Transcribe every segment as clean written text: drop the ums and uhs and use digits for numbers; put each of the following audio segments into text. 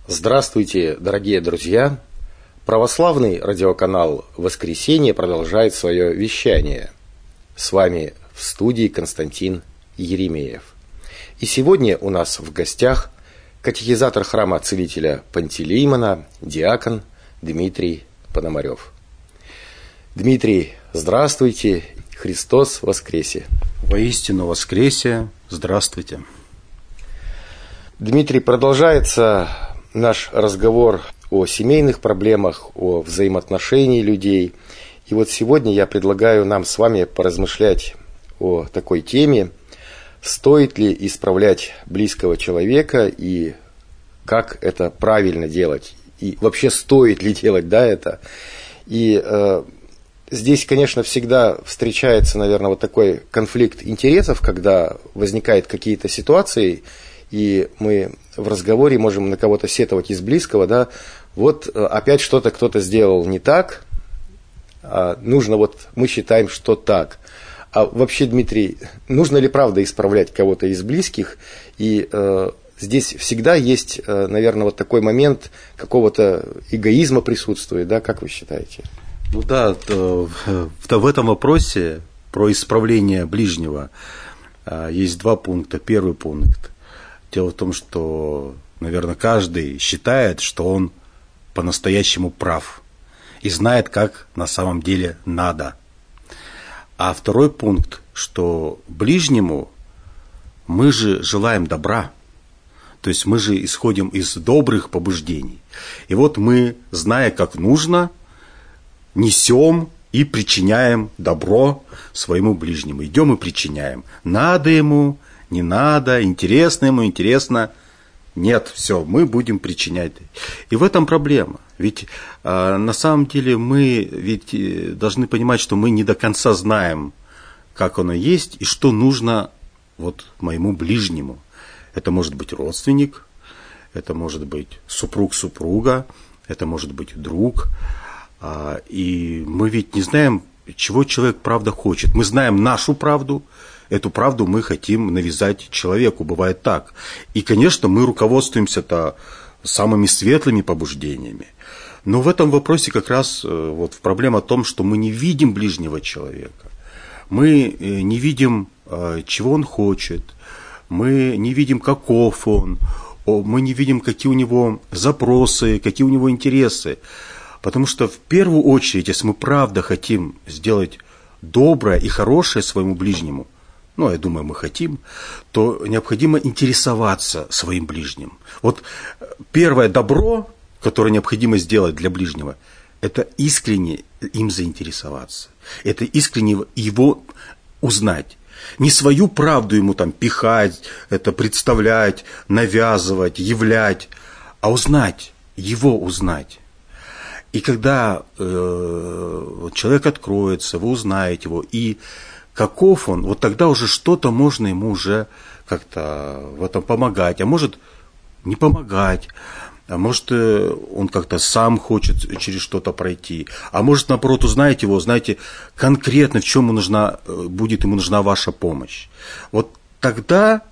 Здравствуйте, дорогие друзья! Православный радиоканал «Воскресенье» продолжает свое вещание. С вами в студии Константин Еремеев. И сегодня у нас в гостях катехизатор храма Целителя Пантелеймона, диакон Дмитрий Пономарев. Дмитрий, здравствуйте! Христос воскресе! Воистину воскресе! Здравствуйте! Дмитрий, продолжается наш разговор о семейных проблемах, о взаимоотношении людей. И вот сегодня я предлагаю нам с вами поразмышлять о такой теме: стоит ли исправлять близкого человека и как это правильно делать, и вообще стоит ли делать это. И здесь, конечно, всегда встречается, наверное, вот такой конфликт интересов, когда возникают какие-то ситуации, и мы в разговоре можем на кого-то сетовать из близкого, вот опять что-то кто-то сделал не так, нужно мы считаем, что так. А вообще, Дмитрий, нужно ли правда исправлять кого-то из близких? И здесь всегда есть, наверное, вот такой момент какого-то эгоизма присутствует, как вы считаете? В этом вопросе про исправление ближнего есть два пункта. Первый пункт. Дело в том, что, наверное, каждый считает, что он по-настоящему прав и знает, как на самом деле надо. А второй пункт, что ближнему мы же желаем добра, то есть мы же исходим из добрых побуждений. И вот мы, зная, как нужно, несем и причиняем добро своему ближнему. Идем и причиняем. Надо ему, не надо, интересно ему, интересно. Нет, все, мы будем причинять. И в этом проблема. Ведь на самом деле мы должны понимать, что мы не до конца знаем, как оно есть и что нужно моему ближнему. Это может быть родственник, это может быть супруг-супруга, это может быть друг. И мы ведь не знаем, чего человек правда хочет. Мы знаем нашу правду. Эту правду мы хотим навязать человеку, бывает так. И, конечно, мы руководствуемся самыми светлыми побуждениями. Но в этом вопросе как раз проблема в том, что мы не видим ближнего человека. Мы не видим, чего он хочет. Мы не видим, каков он. Мы не видим, какие у него запросы, какие у него интересы. Потому что в первую очередь, если мы правда хотим сделать доброе и хорошее своему ближнему, я думаю, мы хотим, то необходимо интересоваться своим ближним. Первое добро, которое необходимо сделать для ближнего, это искренне им заинтересоваться. Это искренне его узнать. Не свою правду ему пихать, это представлять, навязывать, являть, а узнать, его узнать. И когда человек откроется, вы узнаете его, и каков он, тогда уже что-то можно ему уже как-то в этом помогать, а может не помогать, а может он как-то сам хочет через что-то пройти, а может наоборот узнаете его, знаете конкретно, в чем будет ему нужна ваша помощь. Тогда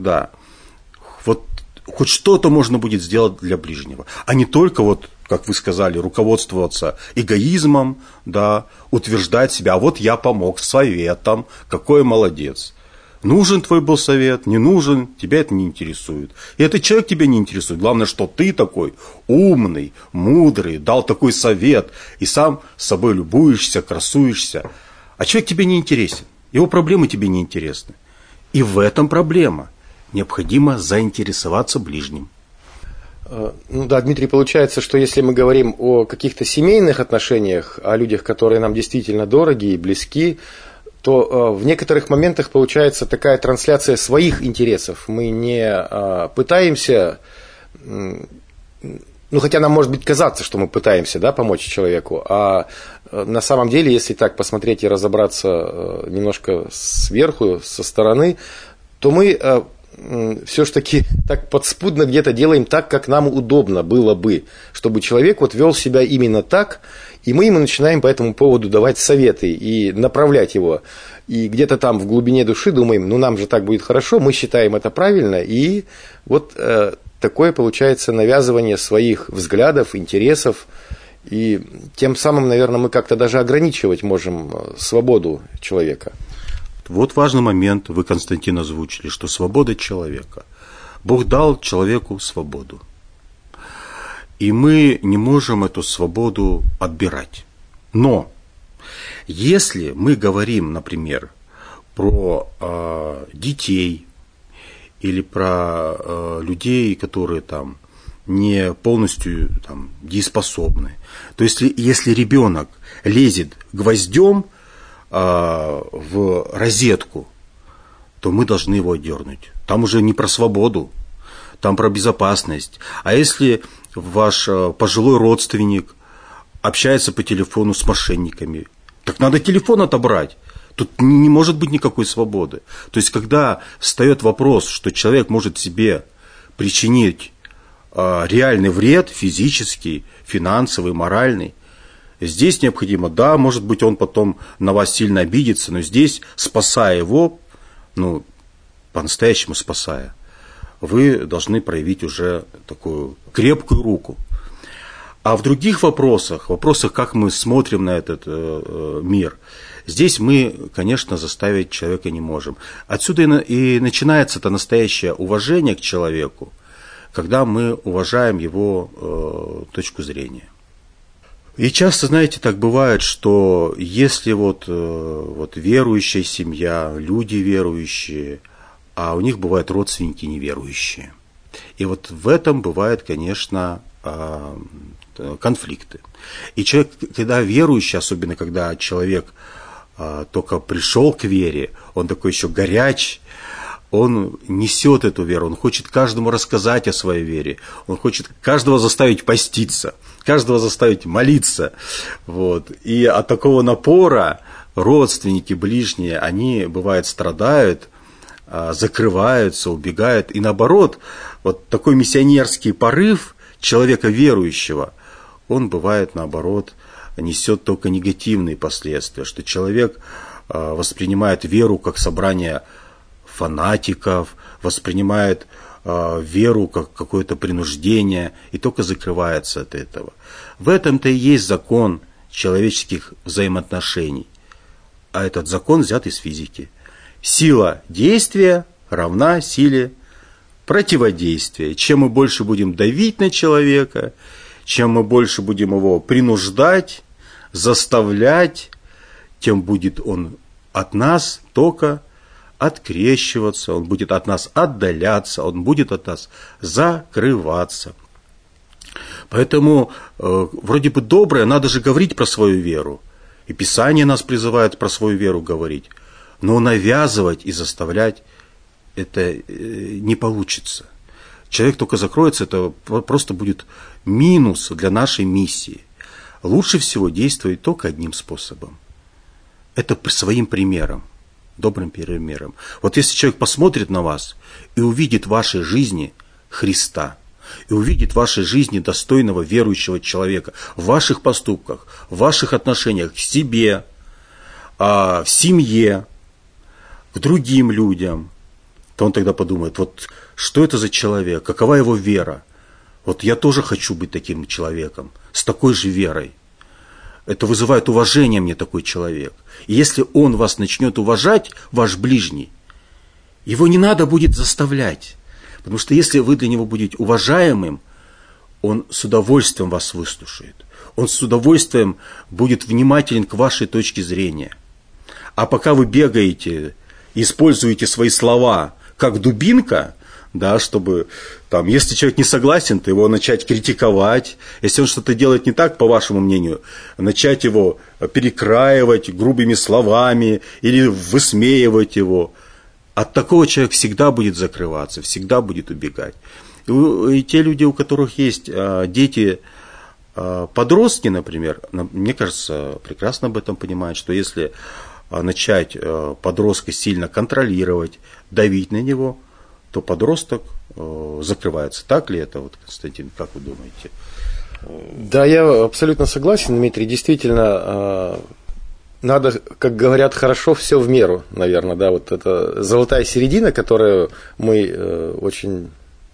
хоть что-то можно будет сделать для ближнего, а не только как вы сказали, руководствоваться эгоизмом, утверждать себя, я помог советом, какой молодец. Нужен твой был совет, не нужен, тебя это не интересует. И этот человек тебя не интересует. Главное, что ты такой умный, мудрый, дал такой совет, и сам с собой любуешься, красуешься. А человек тебе не интересен, его проблемы тебе не интересны. И в этом проблема. Необходимо заинтересоваться ближним. Дмитрий, получается, что если мы говорим о каких-то семейных отношениях, о людях, которые нам действительно дороги и близки, то в некоторых моментах получается такая трансляция своих интересов. Мы не пытаемся, хотя нам может быть казаться, что мы пытаемся помочь человеку, а на самом деле, если так посмотреть и разобраться немножко сверху, со стороны, то мы все-таки так подспудно где-то делаем так, как нам удобно было бы, чтобы человек вел себя именно так, и мы ему начинаем по этому поводу давать советы и направлять его. И где-то там в глубине души думаем, нам же так будет хорошо, мы считаем это правильно, и такое получается навязывание своих взглядов, интересов, и тем самым, наверное, мы как-то даже ограничивать можем свободу человека. Вот важный момент, вы, Константин, озвучили, что свобода человека. Бог дал человеку свободу. И мы не можем эту свободу отбирать. Но если мы говорим, например, про детей или про людей, которые там не полностью там, дееспособны, то если ребенок лезет гвоздем в розетку, то мы должны его отдернуть. Там уже не про свободу, там про безопасность. А если ваш пожилой родственник общается по телефону с мошенниками, так надо телефон отобрать. Тут не может быть никакой свободы. То есть, когда встает вопрос, что человек может себе причинить реальный вред, физический, финансовый, моральный, здесь необходимо, да, может быть, он потом на вас сильно обидится, но здесь, спасая его, по-настоящему спасая, вы должны проявить уже такую крепкую руку. А в других вопросах, как мы смотрим на этот мир, здесь мы, конечно, заставить человека не можем. Отсюда и начинается это настоящее уважение к человеку, когда мы уважаем его точку зрения. И часто, знаете, так бывает, что если вот верующая семья, люди верующие, а у них бывают родственники неверующие. И вот в этом бывает, конечно, конфликты. И человек, когда верующий, особенно когда человек только пришел к вере, он такой еще горяч, он несет эту веру, он хочет каждому рассказать о своей вере, он хочет каждого заставить поститься, каждого заставить молиться. Вот. И от такого напора родственники, ближние, они, бывает, страдают, закрываются, убегают. И наоборот, вот такой миссионерский порыв человека верующего, он, бывает, наоборот, несет только негативные последствия, что человек воспринимает веру как собрание фанатиков, воспринимает веру как какое-то принуждение и только закрывается от этого. В этом-то и есть закон человеческих взаимоотношений. А этот закон взят из физики. Сила действия равна силе противодействия. Чем мы больше будем давить на человека, чем мы больше будем его принуждать, заставлять, тем будет он от нас только открещиваться, он будет от нас отдаляться, он будет от нас закрываться. Поэтому вроде бы доброе, надо же говорить про свою веру. И Писание нас призывает про свою веру говорить. Но навязывать и заставлять это не получится. Человек только закроется, это просто будет минус для нашей миссии. Лучше всего действовать только одним способом. Это своим примером, добрым примером. Вот если человек посмотрит на вас и увидит в вашей жизни Христа, и увидит в вашей жизни достойного верующего человека, в ваших поступках, в ваших отношениях к себе, в семье, к другим людям, то он тогда подумает, вот что это за человек, какова его вера. Вот я тоже хочу быть таким человеком, с такой же верой. Это вызывает уважение мне такой человек. И если он вас начнет уважать, ваш ближний, его не надо будет заставлять. Потому что если вы для него будете уважаемым, он с удовольствием вас выслушает. Он с удовольствием будет внимателен к вашей точке зрения. А пока вы бегаете, используете свои слова как дубинка, да, чтобы, там, если человек не согласен, то его начать критиковать. Если он что-то делает не так, по вашему мнению, начать его перекраивать грубыми словами или высмеивать его. От такого человек всегда будет закрываться, всегда будет убегать. И те люди, у которых есть дети, подростки, например, мне кажется, прекрасно об этом понимают, что если начать подростка сильно контролировать, давить на него, то подросток закрывается. Так ли это, вот, Константин, как вы думаете? Да, я абсолютно согласен, Дмитрий. Действительно, надо, как говорят, хорошо все в меру, наверное. Да, вот это золотая середина, которую мы очень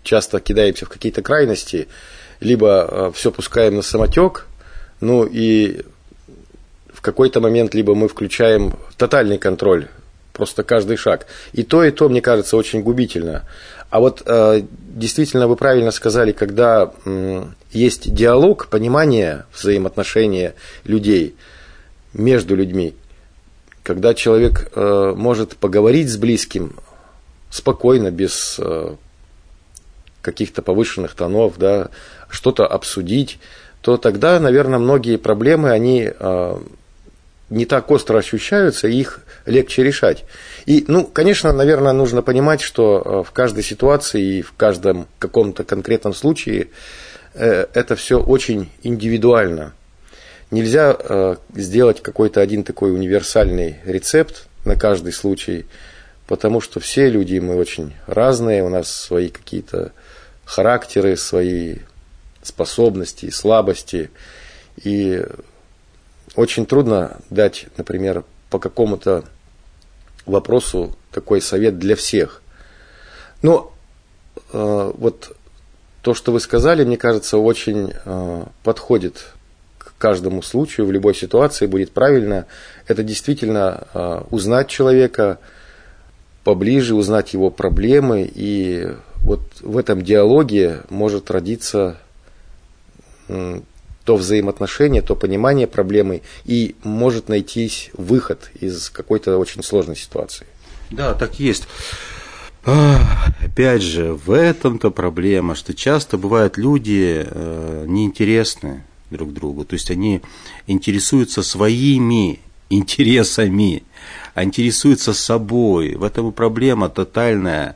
часто кидаемся в какие-то крайности, либо все пускаем на самотек, ну и в какой-то момент либо мы включаем тотальный контроль, просто каждый шаг. И то, мне кажется, очень губительно. А вот действительно вы правильно сказали, когда есть диалог, понимание взаимоотношения людей между людьми, когда человек может поговорить с близким спокойно, без каких-то повышенных тонов, да, что-то обсудить, то тогда, наверное, многие проблемы, они не так остро ощущаются, и их легче решать. И, конечно, наверное, нужно понимать, что в каждой ситуации и в каждом каком-то конкретном случае это все очень индивидуально. Нельзя сделать какой-то один такой универсальный рецепт на каждый случай, потому что все люди, мы очень разные, у нас свои какие-то характеры, свои способности, слабости, и очень трудно дать, например, по какому-то вопросу такой совет для всех. Но вот то, что вы сказали, мне кажется, очень подходит к каждому случаю, в любой ситуации будет правильно. Это действительно узнать человека поближе, узнать его проблемы, и вот в этом диалоге может родиться то взаимоотношение, то понимание проблемы, и может найтись выход из какой-то очень сложной ситуации. Да, так есть. Опять же, в этом-то проблема, что часто бывают люди неинтересны друг другу, то есть они интересуются своими интересами, а интересуются собой. В этом и проблема тотальная,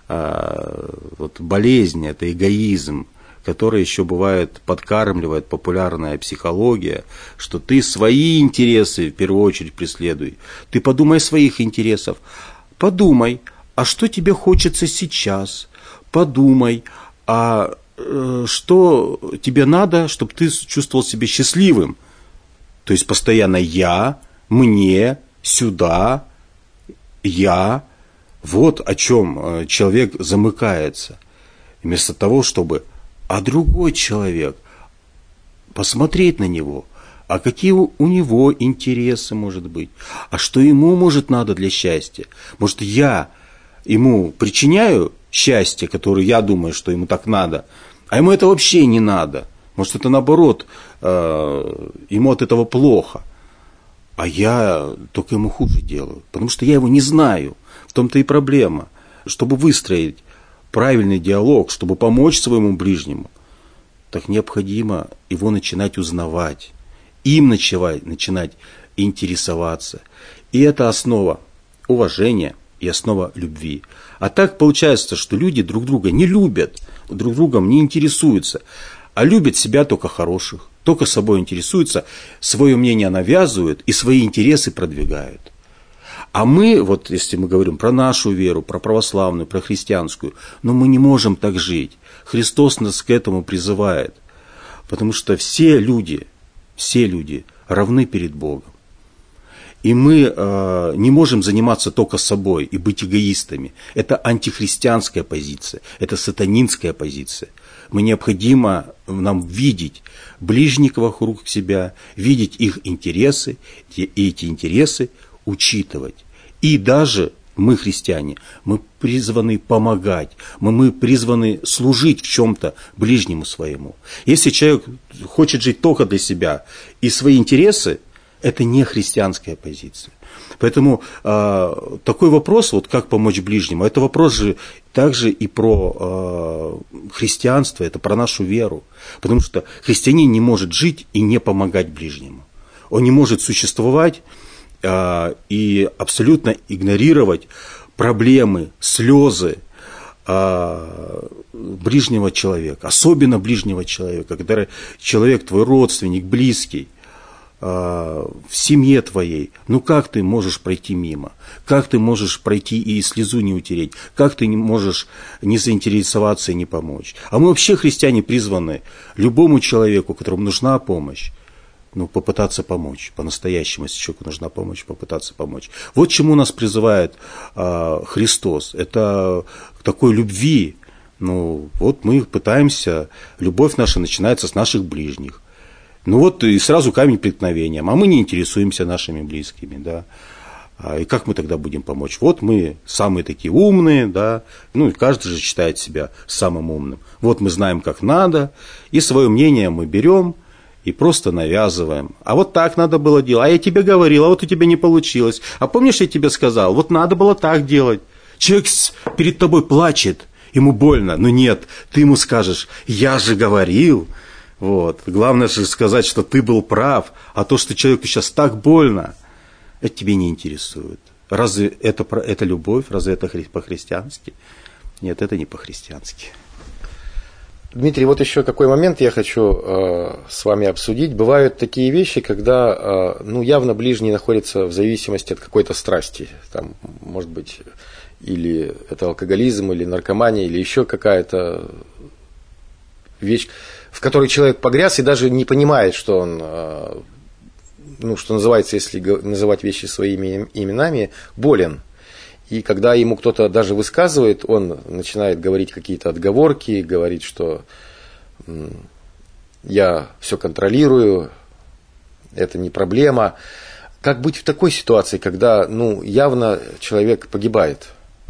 болезнь, это эгоизм, который еще бывает подкармливает популярная психология, что ты свои интересы в первую очередь преследуй. Ты подумай о своих интересах. Подумай, а что тебе хочется сейчас? Подумай, а что тебе надо, чтобы ты чувствовал себя счастливым? То есть постоянно я, мне, сюда, я. Вот о чем человек замыкается. Вместо того, чтобы а другой человек, посмотреть на него, а какие у него интересы, может быть, а что ему, может, надо для счастья. Может, я ему причиняю счастье, которое я думаю, что ему так надо, а ему это вообще не надо. Может, это наоборот, ему от этого плохо, а я только ему хуже делаю, потому что я его не знаю. В том-то и проблема. Чтобы выстроить правильный диалог, чтобы помочь своему ближнему, так необходимо его начинать узнавать, им начинать интересоваться. И это основа уважения и основа любви. А так получается, что люди друг друга не любят, друг другом не интересуются, а любят себя только хороших, только собой интересуются, свое мнение навязывают и свои интересы продвигают. А мы, вот если мы говорим про нашу веру, про православную, про христианскую, но мы не можем так жить. Христос нас к этому призывает, потому что все люди равны перед Богом. И мы не можем заниматься только собой и быть эгоистами. Это антихристианская позиция, это сатанинская позиция. Необходимо нам видеть ближних вокруг себя, видеть их интересы, и эти интересы учитывать. И даже мы, христиане, мы призваны помогать, мы призваны служить в чем-то ближнему своему. Если человек хочет жить только для себя и свои интересы, это не христианская позиция. Поэтому такой вопрос, вот как помочь ближнему, это вопрос же также и про христианство, это про нашу веру. Потому что христианин не может жить и не помогать ближнему. Он не может существовать и абсолютно игнорировать проблемы, слезы ближнего человека, особенно ближнего человека, когда человек твой родственник, близкий, в семье твоей, ну как ты можешь пройти мимо? Как ты можешь пройти и слезу не утереть? Как ты не можешь не заинтересоваться и не помочь? А мы вообще, христиане, призваны любому человеку, которому нужна помощь, попытаться помочь, по-настоящему, если человеку нужна помощь, попытаться помочь. Вот чему нас призывает Христос. Это к такой любви Ну, вот мы пытаемся, любовь наша начинается с наших ближних. Ну вот и сразу камень преткновения, а мы не интересуемся нашими близкими, да. И как мы тогда будем помочь? Вот мы самые такие умные, да, ну и каждый же считает себя самым умным. Вот мы знаем, как надо, и свое мнение мы берем и просто навязываем. А вот так надо было делать, а я тебе говорил, а вот у тебя не получилось. А помнишь, я тебе сказал, вот надо было так делать. Человек перед тобой плачет, ему больно, но нет, ты ему скажешь, я же говорил. Вот. Главное же сказать, что ты был прав, а то, что человеку сейчас так больно, это тебе не интересует. Разве это любовь? Разве это по-христиански? Нет, это не по-христиански. Дмитрий, вот еще какой момент я хочу с вами обсудить. Бывают такие вещи, когда ну, явно ближний находится в зависимости от какой-то страсти. Там, может быть, или это алкоголизм, или наркомания, или еще какая-то вещь, в которой человек погряз и даже не понимает, что он, ну, что называется, если называть вещи своими именами, болен. И когда ему кто-то даже высказывает, он начинает говорить какие-то отговорки, говорит, что я все контролирую, это не проблема. Как быть в такой ситуации, когда ну, явно человек погибает?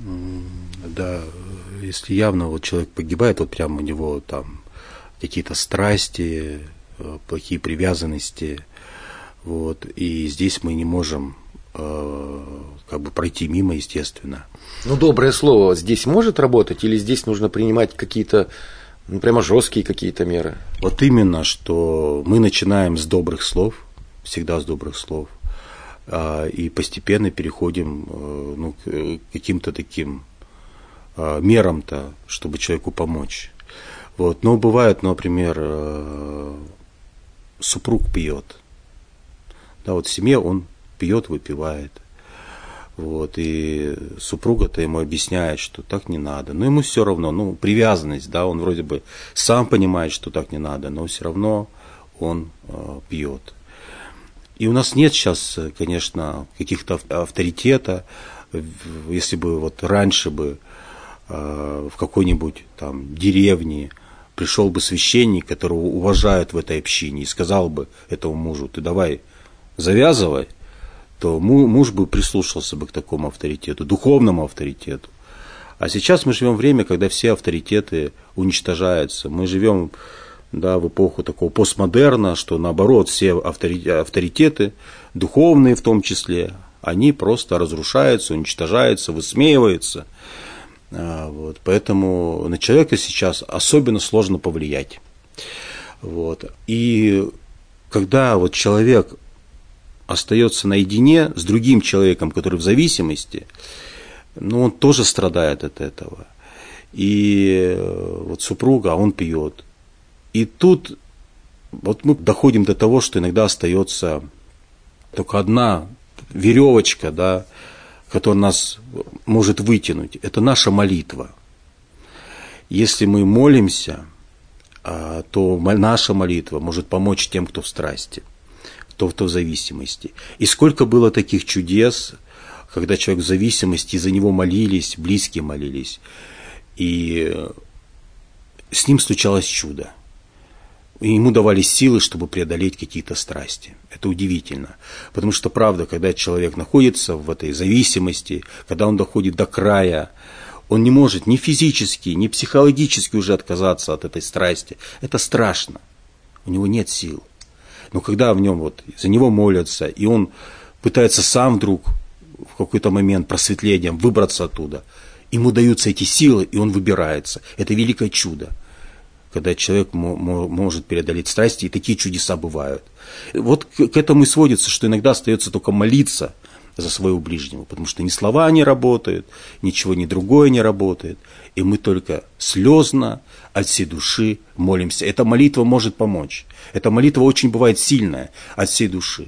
Да, если явно вот человек погибает, вот прямо у него там какие-то страсти, плохие привязанности, вот, и здесь мы не можем как бы пройти мимо, естественно. Ну, доброе слово здесь может работать, или здесь нужно принимать какие-то, ну, прямо жесткие какие-то меры? Вот именно, что мы начинаем с добрых слов, всегда с добрых слов, и постепенно переходим ну, к каким-то таким мерам-то, чтобы человеку помочь. Вот. Но бывает, например, супруг пьет. Да, вот в семье он пьет, выпивает. Вот, и супруга-то ему объясняет, что так не надо. Но ему все равно, ну, привязанность, да, он вроде бы сам понимает, что так не надо, но все равно он пьет. И у нас нет сейчас, конечно, каких-то авторитета. Если бы вот раньше бы в какой-нибудь там деревне пришел бы священник, которого уважают в этой общине, и сказал бы этому мужу, ты давай завязывай, то муж бы прислушался бы к такому авторитету, духовному авторитету. А сейчас мы живем в время, когда все авторитеты уничтожаются. Мы живем, да, в эпоху такого постмодерна, что наоборот все авторитеты, духовные в том числе, они просто разрушаются, уничтожаются, высмеиваются. Вот. Поэтому на человека сейчас особенно сложно повлиять. Вот. И когда вот человек остается наедине с другим человеком, который в зависимости, ну, он тоже страдает от этого. И вот супруга, он пьет. И тут вот мы доходим до того, что иногда остается только одна веревочка, да, которая нас может вытянуть. Это наша молитва. Если мы молимся, то наша молитва может помочь тем, кто в страсти, кто в зависимости. И сколько было таких чудес, когда человек в зависимости, за него молились, близкие молились, и с ним случалось чудо. И ему давали силы, чтобы преодолеть какие-то страсти. Это удивительно. Потому что, правда, когда человек находится в этой зависимости, когда он доходит до края, он не может ни физически, ни психологически уже отказаться от этой страсти. Это страшно. У него нет сил. Но когда в нем вот за него молятся, и он пытается сам вдруг в какой-то момент просветлением выбраться оттуда, ему даются эти силы, и он выбирается. Это великое чудо, когда человек может преодолеть страсти, и такие чудеса бывают. Вот к этому и сводится, что иногда остается только молиться за своего ближнего, потому что ни слова не работают, ничего ни другое не работает, и мы только слезно от всей души молимся. Эта молитва может помочь. Эта молитва очень бывает сильная от всей души.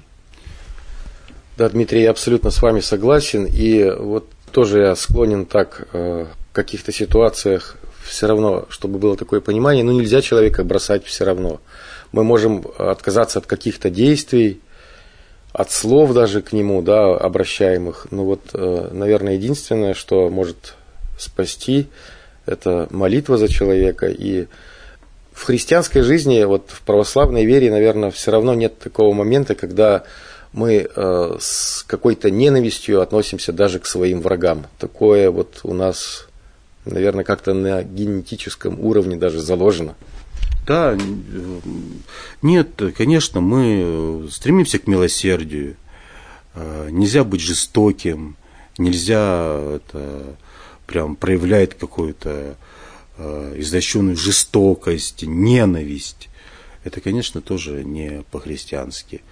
Да, Дмитрий, я абсолютно с вами согласен, и вот тоже я склонен так в каких-то ситуациях все равно, чтобы было такое понимание, ну нельзя человека бросать все равно. Мы можем отказаться от каких-то действий, от слов даже к нему, да, обращаемых. Ну вот, наверное, единственное, что может спасти, это молитва за человека. И в христианской жизни, вот в православной вере, наверное, все равно нет такого момента, когда мы с какой-то ненавистью относимся даже к своим врагам. Такое вот у нас, наверное, как-то на генетическом уровне даже заложено. Да, нет, конечно, мы стремимся к милосердию. Нельзя быть жестоким, нельзя прям проявлять какую-то извращенную жестокость, ненависть. Это, конечно, тоже не по-христиански.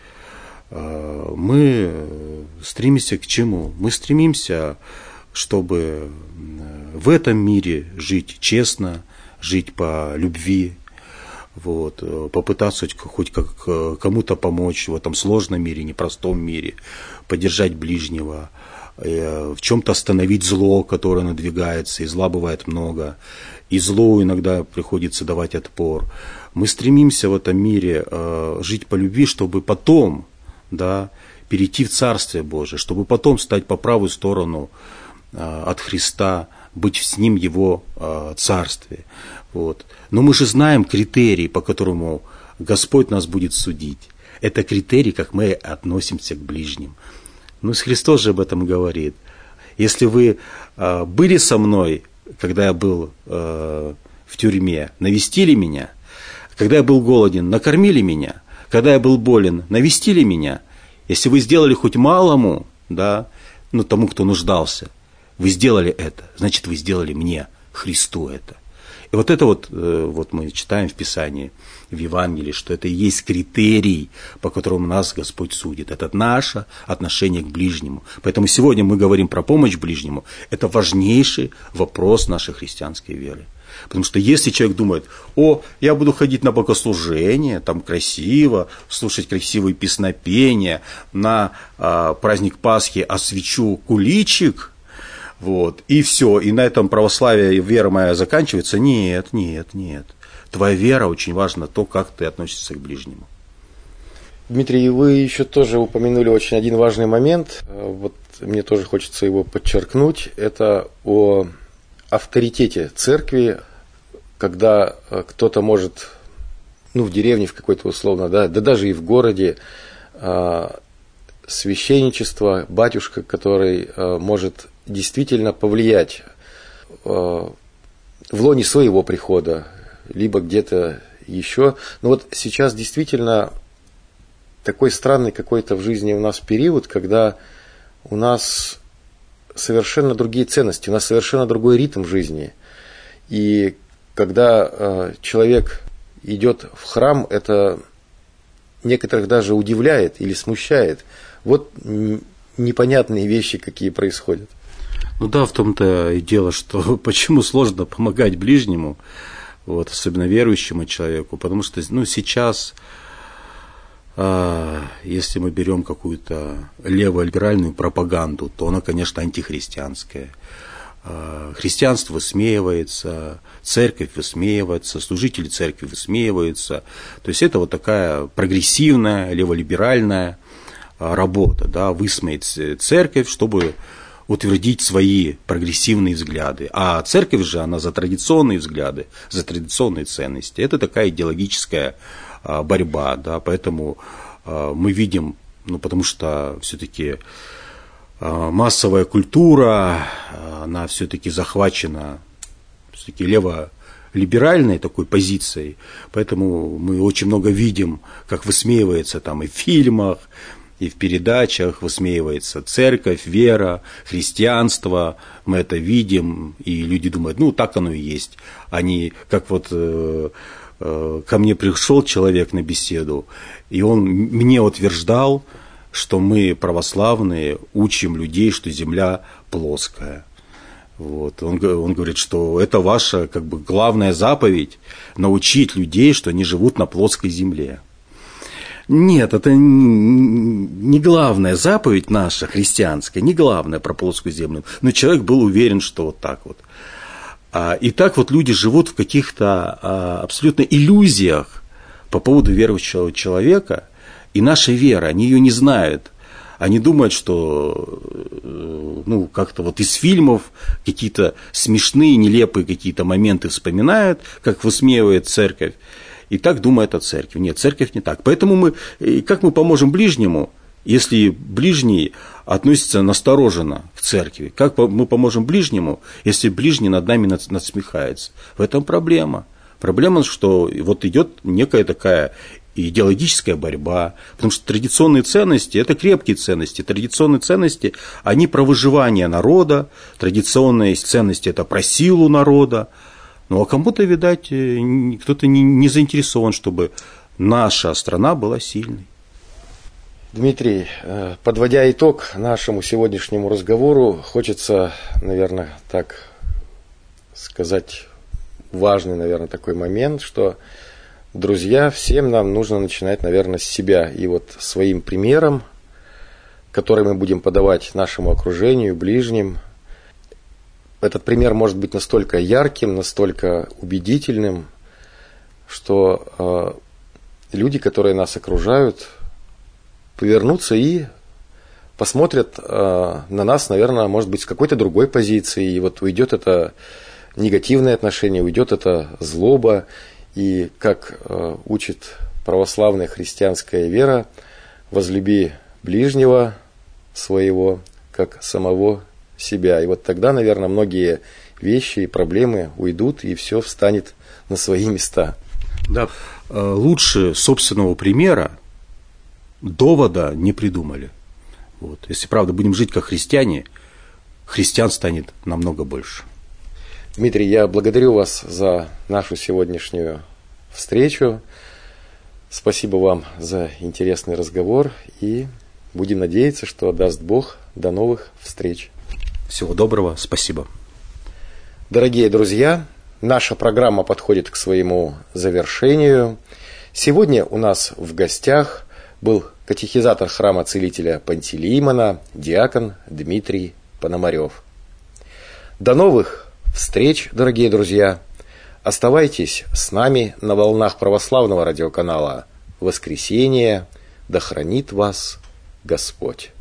Мы стремимся к чему? Мы стремимся, чтобы в этом мире жить честно, жить по любви, вот, попытаться хоть как кому-то помочь в этом сложном мире, непростом мире, поддержать ближнего, в чем-то остановить зло, которое надвигается, и зла бывает много, и злу иногда приходится давать отпор. Мы стремимся в этом мире жить по любви, чтобы потом, да, перейти в Царствие Божие, чтобы потом стать по правую сторону от Христа, быть с Ним в Его Царстве. Вот. Но мы же знаем критерии, по которому Господь нас будет судить. Это критерий, как мы относимся к ближним. Ну, Христос же об этом говорит. Если вы были со мной, когда я был в тюрьме, навестили меня, когда я был голоден, накормили меня, когда я был болен, навестили меня, если вы сделали хоть малому, да, ну, тому, кто нуждался, вы сделали это, значит, вы сделали мне, Христу, это. И вот это вот мы читаем в Писании, в Евангелии, что это и есть критерий, по которому нас Господь судит. Это наше отношение к ближнему. Поэтому сегодня мы говорим про помощь ближнему. Это важнейший вопрос нашей христианской веры. Потому что если человек думает, я буду ходить на богослужение, там красиво, слушать красивые песнопения, на праздник Пасхи освячу куличик, вот, и все, и на этом православие, вера моя заканчивается. Нет. Твоя вера очень важна, то, как ты относишься к ближнему. Дмитрий, вы еще тоже упомянули очень один важный момент. Вот мне тоже хочется его подчеркнуть. Это о авторитете церкви, когда кто-то может, в деревне в какой-то условно, да даже и в городе, священничество, батюшка, который может действительно повлиять в лоне своего прихода, либо где-то еще. Но вот сейчас действительно такой странный какой-то в жизни у нас период, когда у нас совершенно другие ценности, у нас совершенно другой ритм жизни. И когда человек идет в храм, это некоторых даже удивляет или смущает. Вот непонятные вещи, какие происходят. Ну да, в том-то и дело, что почему сложно помогать ближнему, вот, особенно верующему человеку, потому что сейчас, если мы берем какую-то леволиберальную пропаганду, то она, конечно, антихристианская. Христианство высмеивается, церковь высмеивается, служители церкви высмеиваются. То есть это вот такая прогрессивная, леволиберальная работа, да, высмеять церковь, чтобы утвердить свои прогрессивные взгляды. А церковь же, она за традиционные взгляды, за традиционные ценности. Это такая идеологическая борьба, да, поэтому мы видим, потому что все-таки массовая культура, она все-таки захвачена все-таки леволиберальной такой позицией, поэтому мы очень много видим, как высмеивается там и в фильмах, и в передачах высмеивается церковь, вера, христианство, мы это видим, и люди думают, так оно и есть. Они, как вот ко мне пришел человек на беседу, и он мне утверждал, что мы, православные, учим людей, что земля плоская. Вот. Он говорит, что это ваша главная заповедь – научить людей, что они живут на плоской земле. Нет, это не главная заповедь наша, христианская, не главная про плоскую землю. Но человек был уверен, что вот так вот. И так вот люди живут в каких-то абсолютно иллюзиях по поводу верующего человека и нашей веры. Они ее не знают. Они думают, что как-то вот из фильмов какие-то смешные, нелепые какие-то моменты вспоминают, как высмеивает церковь, и так думают о церкви. Нет, церковь не так. Поэтому как мы поможем ближнему, если ближний относится настороженно к церкви? Как мы поможем ближнему, если ближний над нами насмехается? В этом проблема. Проблема, что вот идет некая такая идеологическая борьба, потому что традиционные ценности – это крепкие ценности. Традиционные ценности – они про выживание народа, традиционные ценности – это про силу народа. Ну, а кому-то, видать, кто-то не заинтересован, чтобы наша страна была сильной. Дмитрий, подводя итог нашему сегодняшнему разговору, хочется, наверное, так сказать, важный, наверное, такой момент, что, друзья, всем нам нужно начинать, наверное, с себя. И вот своим примером, который мы будем подавать нашему окружению, ближним, этот пример может быть настолько ярким, настолько убедительным, что люди, которые нас окружают, повернутся и посмотрят на нас, наверное, может быть, с какой-то другой позиции. И вот уйдет это негативное отношение, уйдет это злоба. И как учит православная христианская вера, возлюби ближнего своего, как самого себя. И вот тогда, наверное, многие вещи и проблемы уйдут, и все встанет на свои места. Да, лучше собственного примера довода не придумали. Вот. Если, правда, будем жить как христиане, христиан станет намного больше. Дмитрий, я благодарю вас за нашу сегодняшнюю встречу. Спасибо вам за интересный разговор. И будем надеяться, что даст Бог. До новых встреч. Всего доброго. Спасибо. Дорогие друзья, наша программа подходит к своему завершению. Сегодня у нас в гостях был катехизатор храма Целителя Пантелеимона, диакон Дмитрий Пономарев. До новых встреч, дорогие друзья. Оставайтесь с нами на волнах православного радиоканала «Воскресенье». Да хранит вас Господь.